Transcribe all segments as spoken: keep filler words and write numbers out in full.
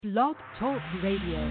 Blog Talk Radio.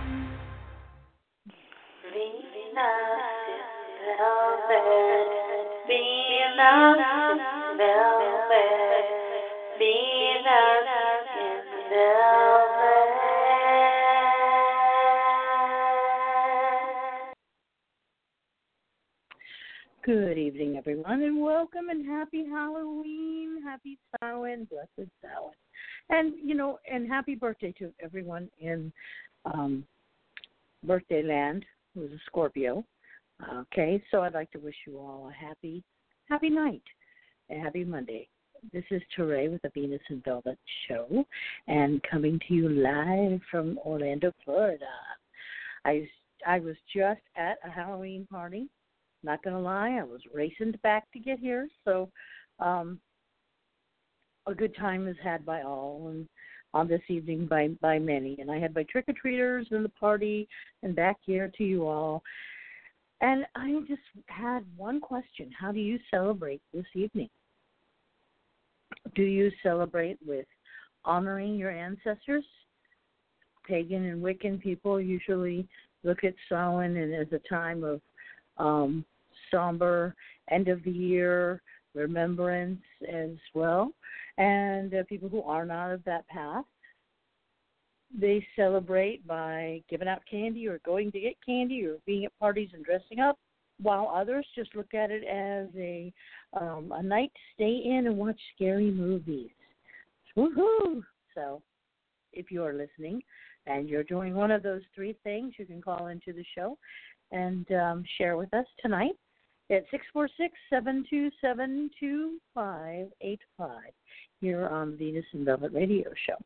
Good evening, everyone, and welcome and happy Halloween, happy Samhain, blessed Samhain. And, you know, and happy birthday to everyone in um, birthday land who's a Scorpio. Okay, so I'd like to wish you all a happy, happy night, a happy Monday. This is Teray with the Venus and Velvet Show, and coming to you live from Orlando, Florida. I, I was just at a Halloween party. Not going to lie, I was racing back to get here, so um, a good time is had by all, and on this evening by, by many. And I had my trick-or-treaters in the party and back here to you all. And I just had one question. How do you celebrate this evening? Do you celebrate with honoring your ancestors? Pagan and Wiccan people usually look at Samhain and as a time of um, somber end of the year remembrance as well. And uh, people who are not of that path, they celebrate by giving out candy or going to get candy or being at parties and dressing up, while others just look at it as a um, a night to stay in and watch scary movies. Woohoo! So if you are listening and you're doing one of those three things, you can call into the show and um, share with us tonight at six four six, seven two seven, two five eight five here on the Venus and Velvet Radio Show.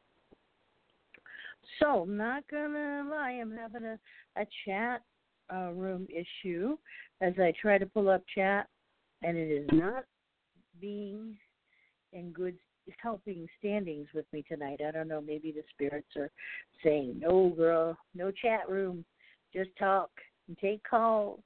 So, not going to lie, I'm having a, a chat uh, room issue as I try to pull up chat, and it is not being in good helping standings with me tonight. I don't know, maybe the spirits are saying, no, girl, no chat room, just talk and take calls.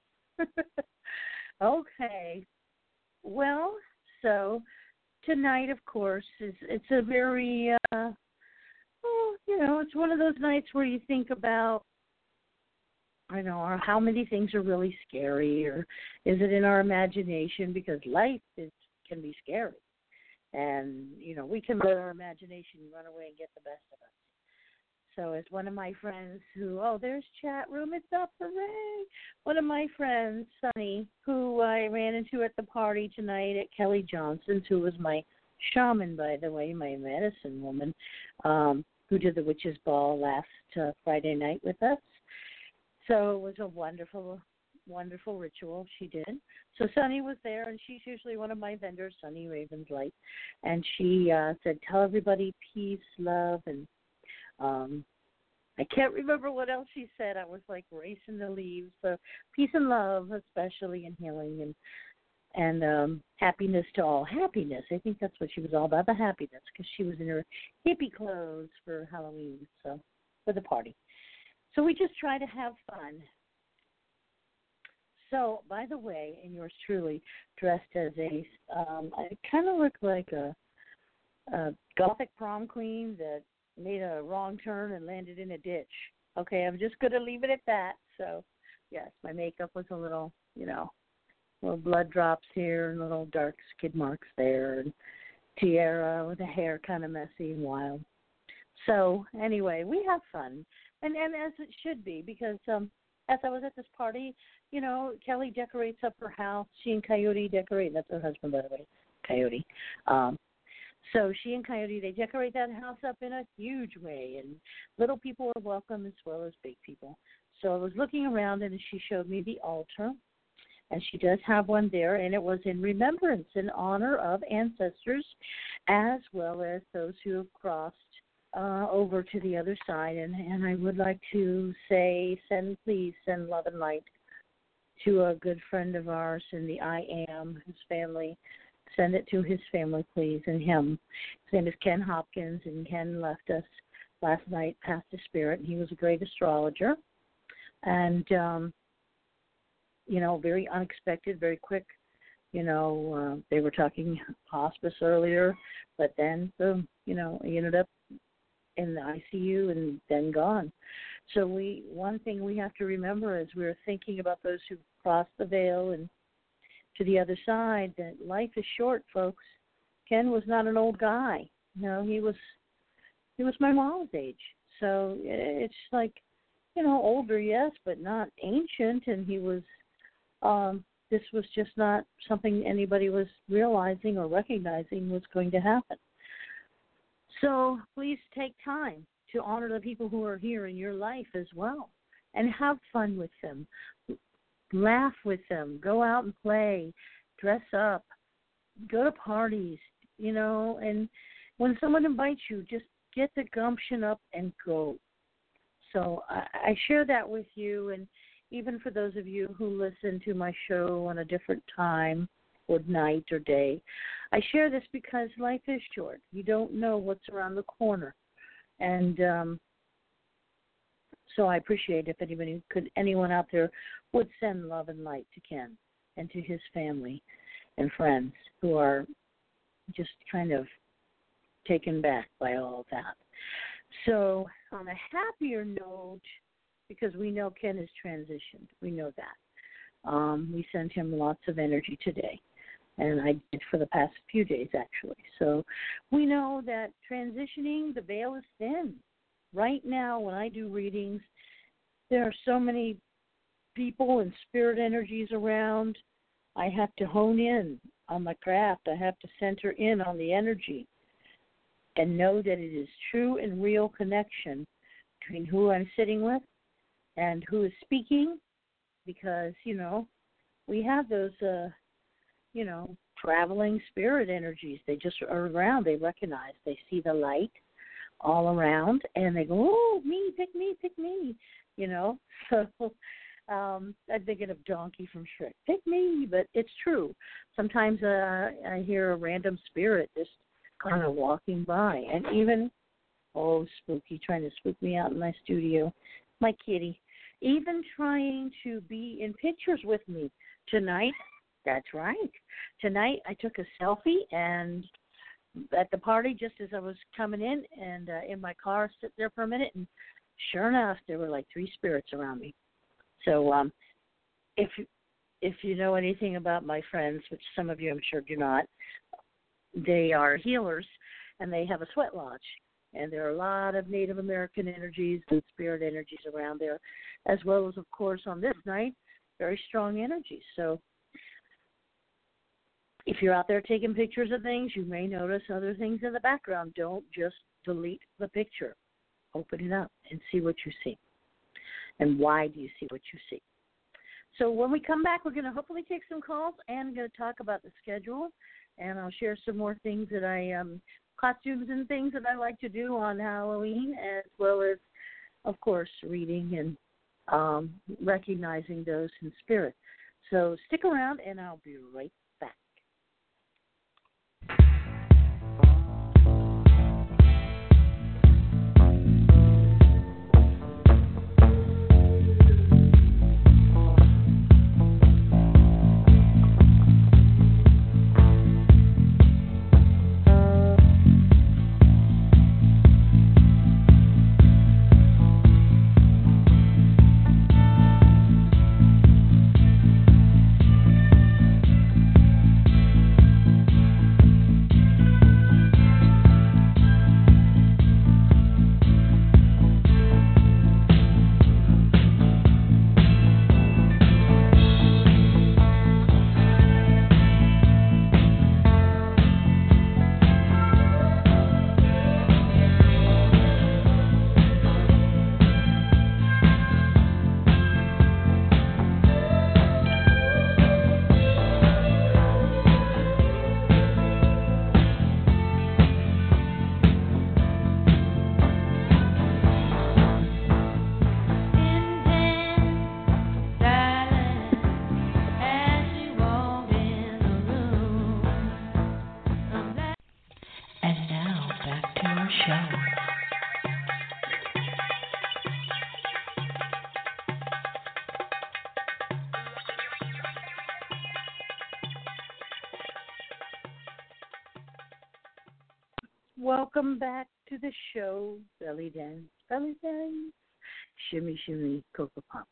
Okay. Well, so tonight, of course, is it's a very, uh, well, you know, it's one of those nights where you think about, I don't know, or how many things are really scary, or is it in our imagination? Because life is can be scary, and you know, we can let our imagination run away and get the best of us. So as one of my friends who, oh, there's chat room, it's up, hooray. One of my friends, Sunny, who I ran into at the party tonight at Kelly Johnson's, who was my shaman, by the way, my medicine woman, um, who did the witches' ball last uh, Friday night with us. So it was a wonderful, wonderful ritual she did. So Sunny was there, and she's usually one of my vendors, Sunny Ravens Light, and she uh, said, tell everybody peace, love, and Um, I can't remember what else she said. I was like racing to leave. So peace and love, especially, and healing, and and um, happiness to all. Happiness. I think that's what she was all about, the happiness, because she was in her hippie clothes for Halloween, so for the party. So we just try to have fun. So, by the way, and yours truly, dressed as a, um, I kind of look like a, a gothic prom queen that made a wrong turn and landed in a ditch. Okay, I'm just going to leave it at that. So, yes, my makeup was a little, you know, little blood drops here and little dark skid marks there, and tiara with the hair kind of messy and wild. So, anyway, we have fun, and, and as it should be, because um, as I was at this party, you know, Kelly decorates up her house. She and Coyote decorate. That's her husband, by the way, Coyote. Um, So she and Coyote, they decorate that house up in a huge way, and little people are welcome as well as big people. So I was looking around, and she showed me the altar, and she does have one there, and it was in remembrance, in honor of ancestors, as well as those who have crossed uh, over to the other side. And, and I would like to say, send, please, send love and light to a good friend of ours in the I Am, his family. Send it to his family, please, and him. His name is Ken Hopkins, and Ken left us last night, passed his spirit, and he was a great astrologer. And, um, you know, very unexpected, very quick. You know, uh, they were talking hospice earlier, but then, boom, you know, he ended up in the I C U and then gone. So we one thing we have to remember as we're thinking about those who crossed the veil and to the other side, that life is short, folks. Ken was not an old guy. No, he was he was my mom's age. So it's like, you know, older, yes, but not ancient. And he was, um, this was just not something anybody was realizing or recognizing was going to happen. So please take time to honor the people who are here in your life as well and have fun with them. Laugh with them. Go out and play. Dress up. Go to parties, you know, and when someone invites you, just get the gumption up and go. So I, I share that with you, and even for those of you who listen to my show on a different time or night or day, I share this because life is short. You don't know what's around the corner. And um, so I appreciate if anybody could, anyone out there would send love and light to Ken and to his family and friends who are just kind of taken back by all of that. So on a happier note, because we know Ken has transitioned, we know that. Um, we sent him lots of energy today, and I did for the past few days actually. So we know that transitioning, the veil is thin. Right now when I do readings, there are so many people and spirit energies around. I have to hone in on my craft. I have to center in on the energy and know that it is true and real connection between who I'm sitting with and who is speaking, because, you know, we have those, uh, you know, traveling spirit energies. They just are around. They recognize. They see the light all around, and they go, oh, me, pick me, pick me, you know. So um, I'm thinking of Donkey from Shrek. Pick me, but it's true. Sometimes uh, I hear a random spirit just kind of walking by, and even, oh, spooky, trying to spook me out in my studio, my kitty, even trying to be in pictures with me tonight. That's right. Tonight I took a selfie, and at the party, just as I was coming in, and uh, in my car, sit there for a minute, and sure enough, there were like three spirits around me. So um, if if you know anything about my friends, which some of you I'm sure do not, they are healers, and they have a sweat lodge. And there are a lot of Native American energies and spirit energies around there, as well as, of course, on this night, very strong energies. So if you're out there taking pictures of things, you may notice other things in the background. Don't just delete the picture. Open it up and see what you see. And why do you see what you see? So when we come back, we're going to hopefully take some calls and going to talk about the schedule. And I'll share some more things that I, um, costumes and things that I like to do on Halloween, as well as, of course, reading and um, recognizing those in spirit. So stick around, and I'll be right back. Welcome back to the show, Belly Dance, Belly Dance, Shimmy Shimmy Cocoa Pop.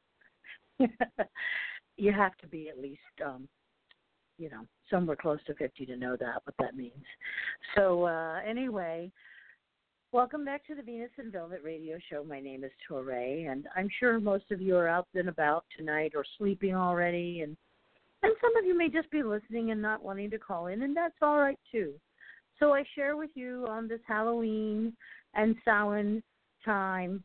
You have to be at least, um, you know, somewhere close to fifty to know that, what that means. So uh, anyway, welcome back to the Venus and Velvet Radio Show. My name is Touré, and I'm sure most of you are out and about tonight or sleeping already, and, and some of you may just be listening and not wanting to call in, and that's all right, too. So I share with you on this Halloween and Samhain time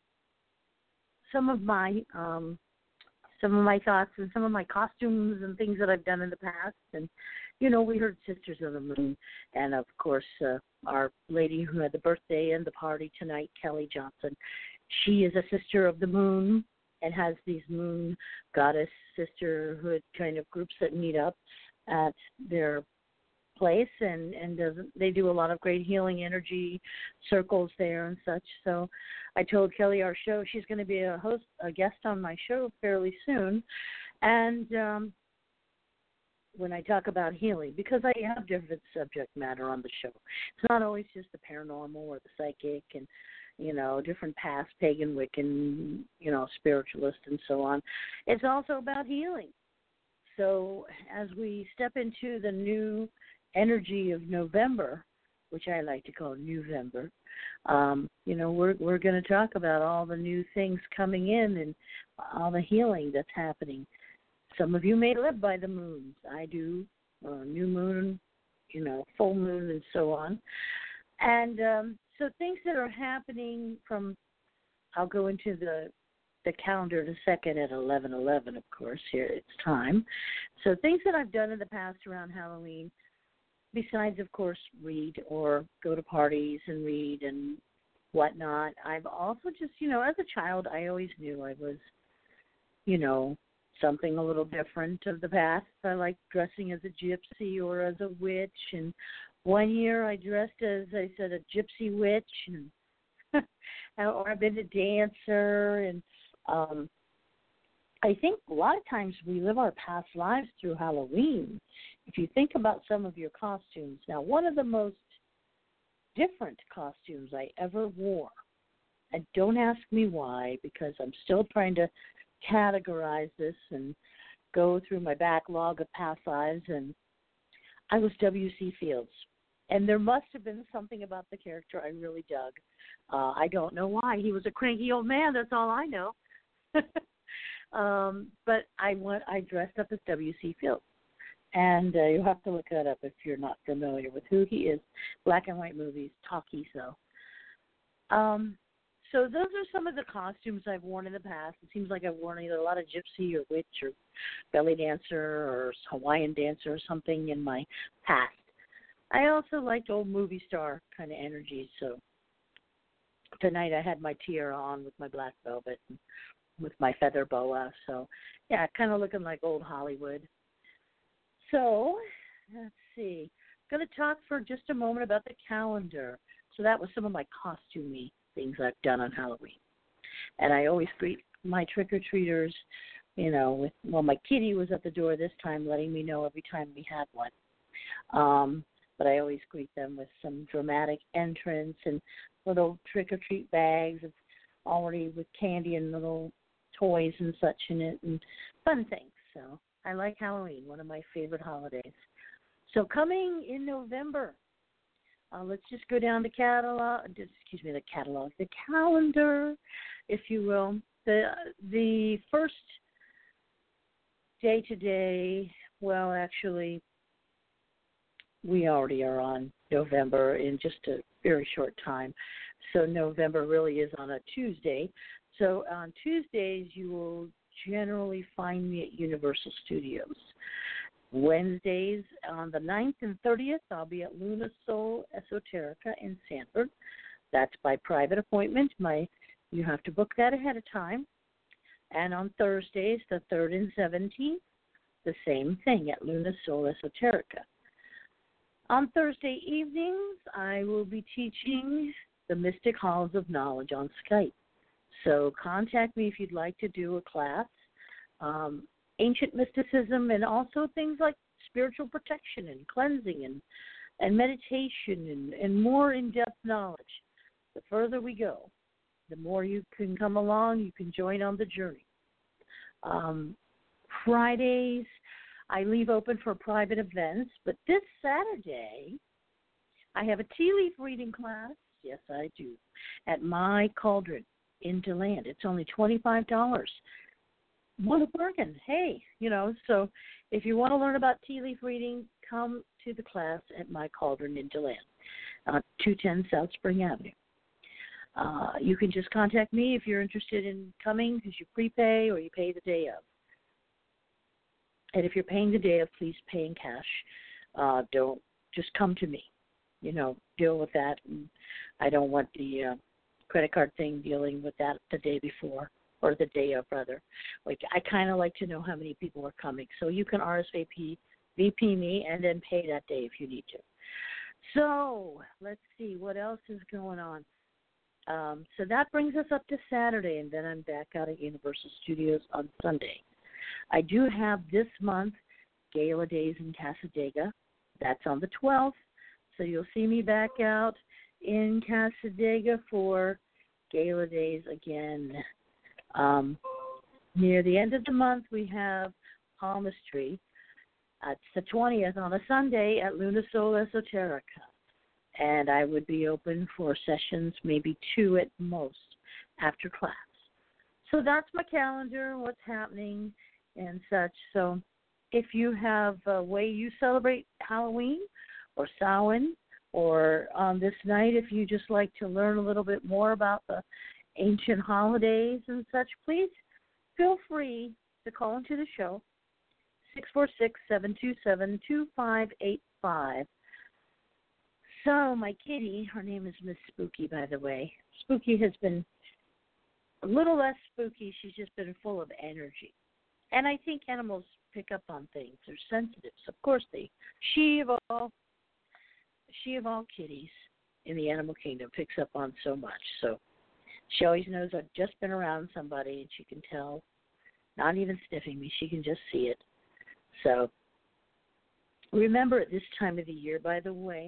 some of my um, some of my thoughts and some of my costumes and things that I've done in the past. And, you know, we heard Sisters of the Moon, and, of course, uh, our lady who had the birthday and the party tonight, Kelly Johnson. She is a sister of the moon and has these moon goddess sisterhood kind of groups that meet up at their place, and and doesn't they do a lot of great healing energy circles there and such. So I told Kelly our show she's going to be a host a guest on my show fairly soon, and um when I talk about healing, because I have different subject matter on the show. It's not always just the paranormal or the psychic and, you know, different past pagan, Wiccan, you know, spiritualist and so on. It's also about healing. So as we step into the new energy of November, which I like to call November, um, you know, we're we're going to talk about all the new things coming in and all the healing that's happening. Some of you may live by the moons. I do, uh, new moon, you know, full moon and so on. And um, so things that are happening from, I'll go into the the calendar in a second at eleven eleven, of course, here it's time. So things that I've done in the past around Halloween, besides, of course, read or go to parties and read and whatnot, I've also just, you know, as a child, I always knew I was, you know, something a little different of the past. I liked dressing as a gypsy or as a witch. And one year I dressed as, I said, a gypsy witch. And or I've been a dancer. And um, I think a lot of times we live our past lives through Halloween. If you think about some of your costumes. Now, one of the most different costumes I ever wore, and don't ask me why, because I'm still trying to categorize this and go through my backlog of past lives, and I was W C Fields. And there must have been something about the character I really dug. Uh, I don't know why. He was a cranky old man, that's all I know. um, but I went, I dressed up as W C Fields. And uh, you'll have to look that up if you're not familiar with who he is. Black and white movies, talkie so. Um, so those are some of the costumes I've worn in the past. It seems like I've worn either a lot of gypsy or witch or belly dancer or Hawaiian dancer or something in my past. I also liked old movie star kind of energy. So tonight I had my tiara on with my black velvet and with my feather boa. So, yeah, kind of looking like old Hollywood. So, let's see. I'm going to talk for just a moment about the calendar. So that was some of my costumey things I've done on Halloween. And I always greet my trick-or-treaters, you know, with, well, my kitty was at the door this time letting me know every time we had one. Um, but I always greet them with some dramatic entrance and little trick-or-treat bags of already with candy and little toys and such in it and fun things. So I like Halloween, one of my favorite holidays. So coming in November, uh, let's just go down the catalog, excuse me, the catalog, the calendar, if you will. The the first day today, well, actually, we already are on November in just a very short time. So November really is on a Tuesday. So on Tuesdays, you will generally find me at Universal Studios. Wednesdays on the ninth and thirtieth, I'll be at Luna Soul Esoterica in Sanford. That's by private appointment. My, you have to book that ahead of time. And on Thursdays, the third and seventeenth, the same thing at Luna Soul Esoterica. On Thursday evenings, I will be teaching the Mystic Halls of Knowledge on Skype. So contact me if you'd like to do a class. Um, ancient mysticism and also things like spiritual protection and cleansing and, and meditation and, and more in-depth knowledge. the further we go, the more you can come along, you can join on the journey. Um, Fridays, I leave open for private events, but this Saturday, I have a tea leaf reading class. Yes, I do. At My Cauldron in DeLand. It's only twenty-five dollars. What a bargain. Hey, you know, so if you want to learn about tea leaf reading, come to the class at My Cauldron in DeLand, uh, two ten South Spring Avenue. Uh, you can just contact me if you're interested in coming because you prepay or you pay the day of. And if you're paying the day of, please pay in cash. Uh, don't just come to me. You know, deal with that. And I don't want the uh, credit card thing dealing with that the day before or the day of, rather. Like, I kind of like to know how many people are coming. So you can R S V P, V P me, and then pay that day if you need to. So let's see, what else is going on? Um, so that brings us up to Saturday, and then I'm back out at Universal Studios on Sunday. I do have this month Gala Days in Cassadaga. That's on the twelfth. So you'll see me back out in Cassadaga for Gala Days again. Um, near the end of the month, we have Palmistry. It's the twentieth on a Sunday at Luna Soul Esoterica. And I would be open for sessions, maybe two at most, after class. So that's my calendar, what's happening and such. So if you have a way you celebrate Halloween or Samhain, or on this night, if you just like to learn a little bit more about the ancient holidays and such, please feel free to call into the show, six four six, seven two seven, two five eight five. So my kitty, her name is Miss Spooky, by the way. Spooky has been a little less spooky. She's just been full of energy. And I think animals pick up on things. They're sensitive. So of course they, she of all, she of all kitties in the animal kingdom picks up on so much. So she always knows I've just been around somebody, and she can tell, not even sniffing me, she can just see it. So remember at this time of the year, by the way,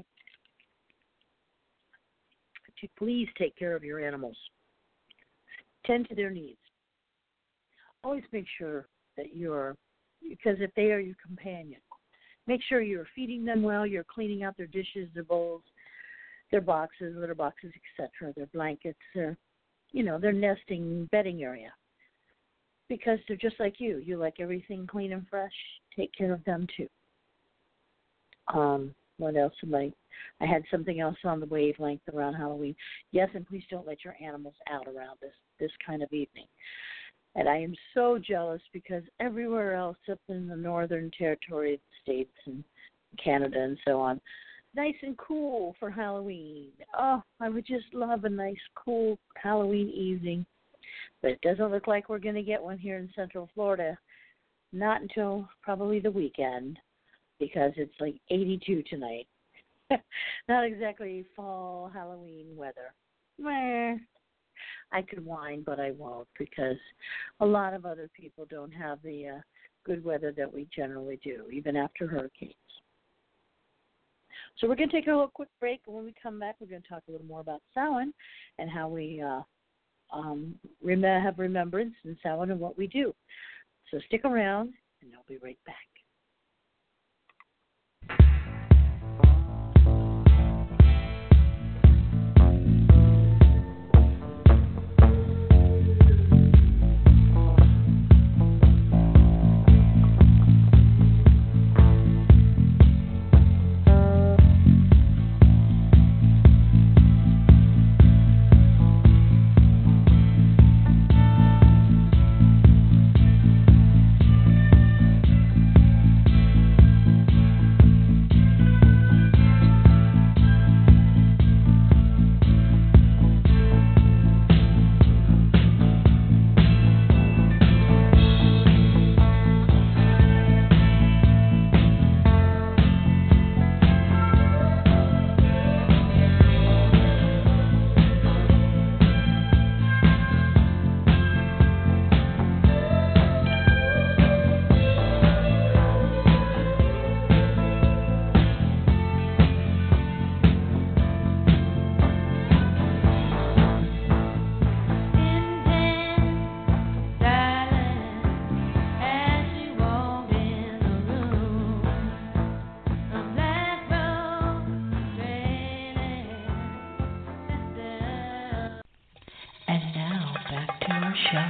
to please take care of your animals. Tend to their needs. Always make sure that you're, because if they are your companion, make sure you're feeding them well, you're cleaning out their dishes, their bowls, their boxes, litter boxes, et cetera, their blankets, their, you know, their nesting bedding area. Because they're just like you. You like everything clean and fresh. Take care of them too. Um, what else am I? I had something else on the wavelength around Halloween. Yes, and please don't let your animals out around this, this kind of evening. And I am so jealous because everywhere else up in the northern territory of the States and Canada and so on, nice and cool for Halloween. Oh, I would just love a nice, cool Halloween evening. But it doesn't look like we're going to get one here in Central Florida. Not until probably the weekend, because it's like eighty-two tonight. Not exactly fall Halloween weather. Meh. I could whine, but I won't, because a lot of other people don't have the uh, good weather that we generally do, even after hurricanes. So we're going to take a little quick break, and when we come back, we're going to talk a little more about Samhain and how we uh, um, rem- have remembrance in Samhain and what we do. So stick around, and I'll be right back. Show.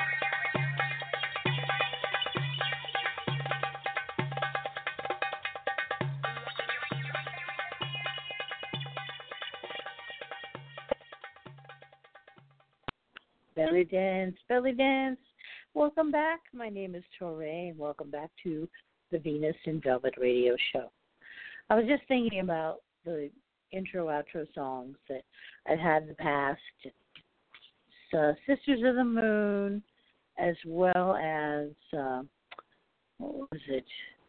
Belly dance, belly dance. Welcome back. My name is Torre, and welcome back to the Venus in Velvet radio show. I was just thinking about the intro, outro songs that I've had in the past. Uh, Sisters of the Moon, as well as, uh, what was it?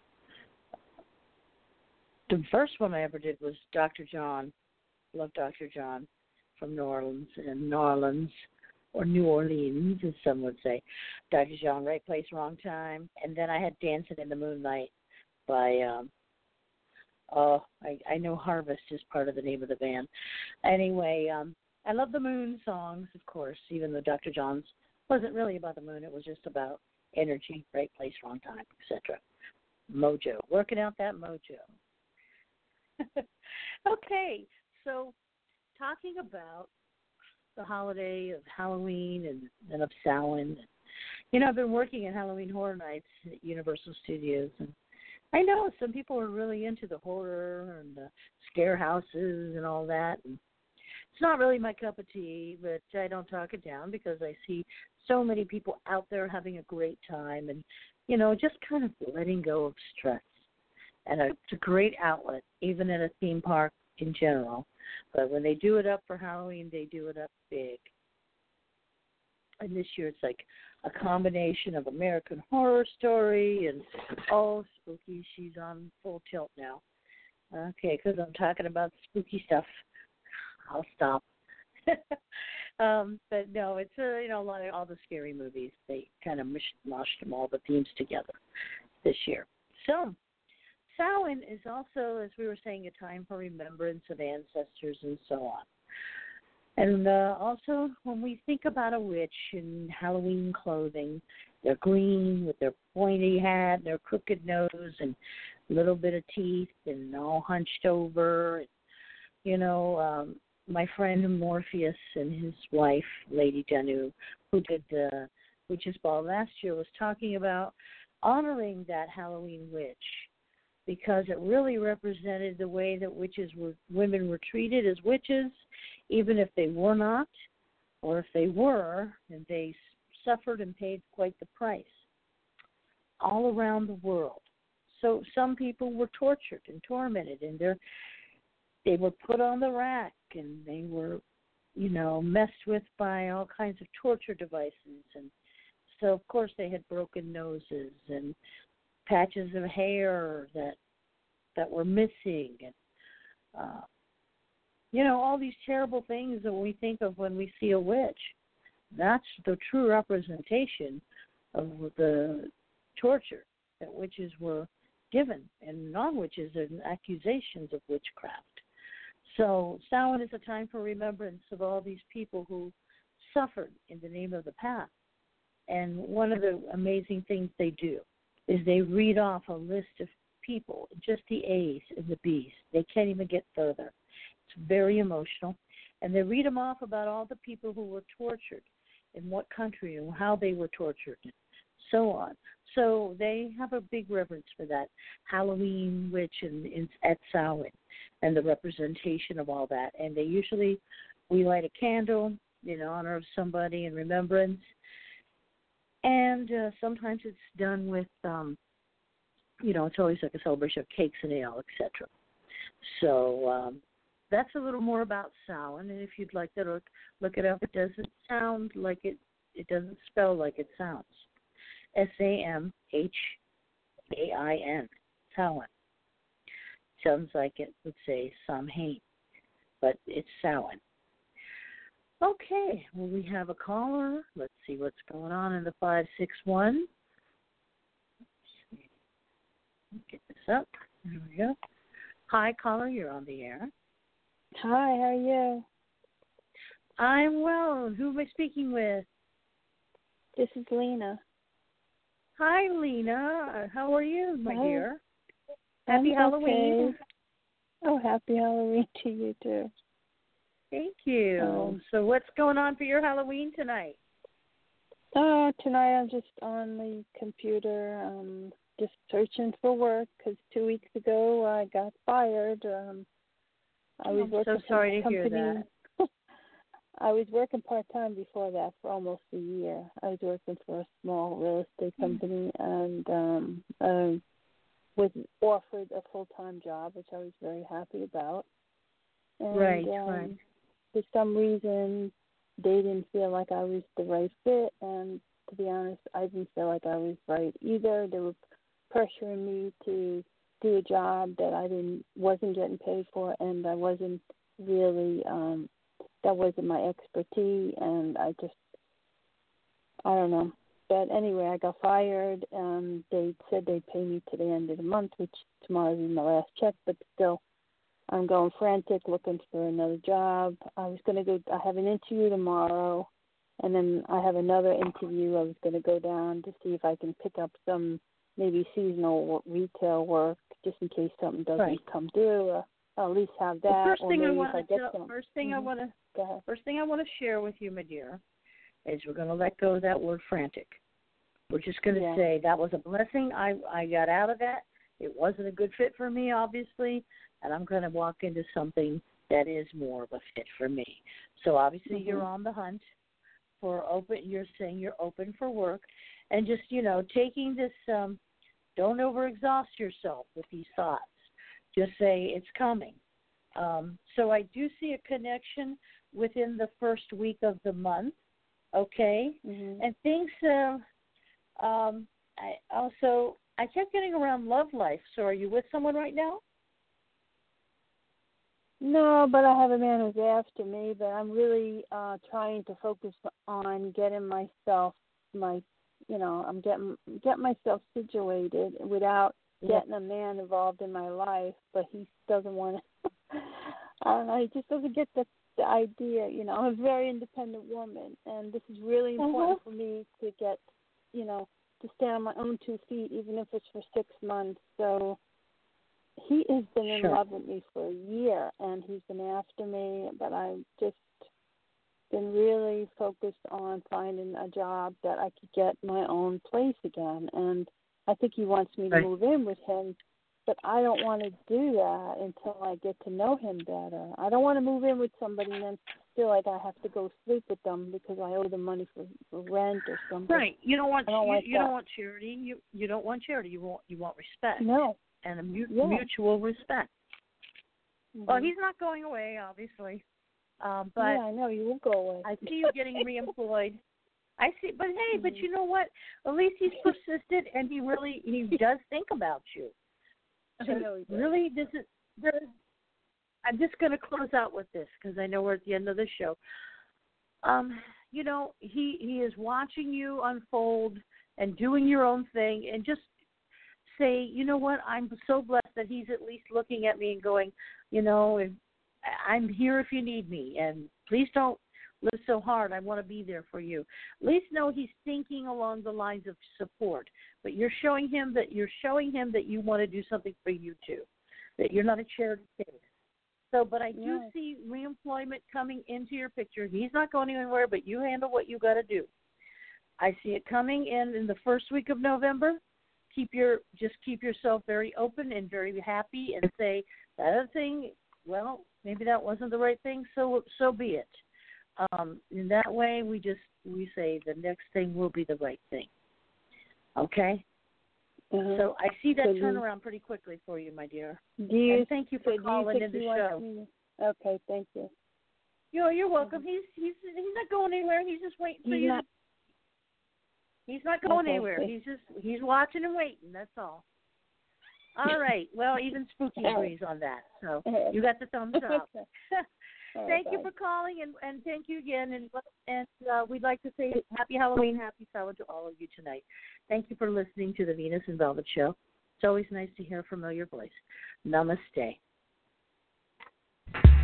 The first one I ever did was Doctor John. Love Doctor John from New Orleans, and New Orleans, or New Orleans, as some would say. Doctor John, Right Place, Wrong Time. And then I had Dancing in the Moonlight by, um, oh, I, I know Harvest is part of the name of the band. Anyway, um, I love the moon songs, of course, even though Doctor John's wasn't really about the moon. It was just about energy, right place, wrong time, et cetera. Mojo, working out that mojo. Okay, so talking about the holiday of Halloween and, and of Samhain. You know, I've been working at Halloween Horror Nights at Universal Studios, and I know some people are really into the horror and the scare houses and all that. And it's not really my cup of tea, but I don't talk it down because I see so many people out there having a great time and, you know, just kind of letting go of stress. And it's a great outlet, even at a theme park in general. But when they do it up for Halloween, they do it up big. And this year it's like a combination of American Horror Story and, oh, spooky, she's on full tilt now. Okay, because I'm talking about spooky stuff. I'll stop. um, but no, it's uh, you know, a lot of all the scary movies. They kind of mushed them all the themes together this year. So, Samhain is also, as we were saying, a time for remembrance of ancestors and so on. And uh, also, when we think about a witch in Halloween clothing, they're green with their pointy hat, their crooked nose, and a little bit of teeth, and all hunched over. You know, um, my friend Morpheus and his wife, Lady Danu, who did the Witches' Ball last year, was talking about honoring that Halloween witch because it really represented the way that witches were, women were treated as witches, even if they were not, or if they were, and they suffered and paid quite the price all around the world. So some people were tortured and tormented, and they're They were put on the rack, and they were, you know, messed with by all kinds of torture devices. And so, of course, they had broken noses and patches of hair that that were missing, and uh, you know, all these terrible things that we think of when we see a witch. That's the true representation of the torture that witches were given, and non-witches and accusations of witchcraft. So Samhain is a time for remembrance of all these people who suffered in the name of the path. And one of the amazing things they do is they read off a list of people, just the A's and the B's. They can't even get further. It's very emotional. And they read them off about all the people who were tortured, in what country and how they were tortured, and so on. So they have a big reverence for that Halloween witch in, in, at Samhain and the representation of all that. And they usually, we light a candle in honor of somebody in remembrance. And uh, sometimes it's done with, um, you know, it's always like a celebration of cakes and ale, et cetera. So um, that's a little more about Samhain. And if you'd like to look, look it up, it doesn't sound like it, it doesn't spell like it sounds. S A M H A I N, Samhain. Sounds like it would say Samhain, but it's Samhain. Okay, well, we have a caller. Let's see what's going on in the five six one. Get this up. There we go. Hi, caller, you're on the air. Hi, how are you? I'm well. Who am I speaking with? This is Lena. Hi, Lena. How are you, my Hi. dear? Happy I'm Halloween. Okay. Oh, happy Halloween to you, too. Thank you. Um, so what's going on for your Halloween tonight? Oh, tonight I'm just on the computer, um, just searching for work because two weeks ago I got fired. Um, I was I'm working so sorry for to a hear company. that. I was working part time before that for almost a year. I was working for a small real estate company and um, uh, was offered a full time job, which I was very happy about. And Right, um, right. for some reason, they didn't feel like I was the right fit, and to be honest, I didn't feel like I was right either. They were pressuring me to do a job that I didn't wasn't getting paid for, and I wasn't really um, that wasn't my expertise, and I just I don't know. But anyway, I got fired. Um, they said they'd pay me to the end of the month, which tomorrow is my last check, but still. I'm going frantic looking for another job. I was going to go, I have an interview tomorrow, and then I have another interview. I was going to go down to see if I can pick up some maybe seasonal retail work just in case something doesn't Right. come due. Uh, I'll at least have that. The first or thing maybe I if want I to get tell, some. first thing mm-hmm. I want to, Go ahead. first thing I want to share with you, my dear, is we're going to let go of that word frantic. We're just going to Yeah. say that was a blessing. I I got out of that. It wasn't a good fit for me, obviously, and I'm going to walk into something that is more of a fit for me. So obviously Mm-hmm. you're on the hunt for open. You're saying you're open for work, and just you know taking this. Um, don't overexhaust yourself with these thoughts. Just say it's coming. Um, so I do see a connection within the first week of the month. Okay, Mm-hmm. and things. Uh, um, I also I kept getting around love life. So are you with someone right now? No, but I have a man who's after me, but I'm really uh trying to focus on getting myself my you know, I'm getting getting myself situated without Yeah. getting a man involved in my life, but he doesn't want to I don't know, he just doesn't get the the idea, you know. I'm a very independent woman and this is really important Uh-huh. for me to get, you know, to stand on my own two feet even if it's for six months. So he has been in Sure. love with me for a year, and he's been after me, but I've just been really focused on finding a job that I could get my own place again. And I think he wants me to Right. move in with him, but I don't want to do that until I get to know him better. I don't want to move in with somebody and then feel like I have to go sleep with them because I owe them money for, for rent or something. Right. You don't want I don't you, like you that. don't want charity. You you don't want charity. You want you want respect. No. And a mu- Yeah. mutual respect. Mm-hmm. Well, he's not going away, obviously, um, but yeah, I know. You will go away. I see you getting reemployed. I see, but hey, but Mhm. you know what? At least he's persistent, and he really he does think about you. I know he does. Really, this is. There, I'm just going to close out with this because I know we're at the end of the show. Um, you know, he he is watching you unfold and doing your own thing, and just say, you know what, I'm so blessed that he's at least looking at me and going, you know, if, I'm here if you need me, and please don't live so hard. I want to be there for you. At least know he's thinking along the lines of support, but you're showing him that you're showing him that you want to do something for you too, that you're not a charity case. So, but I do Yeah. see reemployment coming into your picture. He's not going anywhere, but you handle what you got to do. I see it coming in in the first week of November. Keep your just keep yourself very open and very happy, and say that other thing. Well, maybe that wasn't the right thing, so so be it. Um, in that way, we just we say the next thing will be the right thing. Okay. Uh-huh. So I see that So you- turnaround pretty quickly for you, my dear. Do you? And thank you for so do you calling think in the he wants show. me to- Okay, thank you. You're you're welcome. Mhm. He's he's he's not going anywhere. He's just waiting for He's you not. to. He's not going Okay, anywhere. good. He's just he's watching and waiting. That's all. All right. Well, even Spooky agrees on that. So you got the thumbs up. Okay. All Thank right, you bye. for calling, and, and thank you again. And and uh, we'd like to say happy Halloween, happy Samhain to all of you tonight. Thank you for listening to the Venus and Velvet Show. It's always nice to hear a familiar voice. Namaste.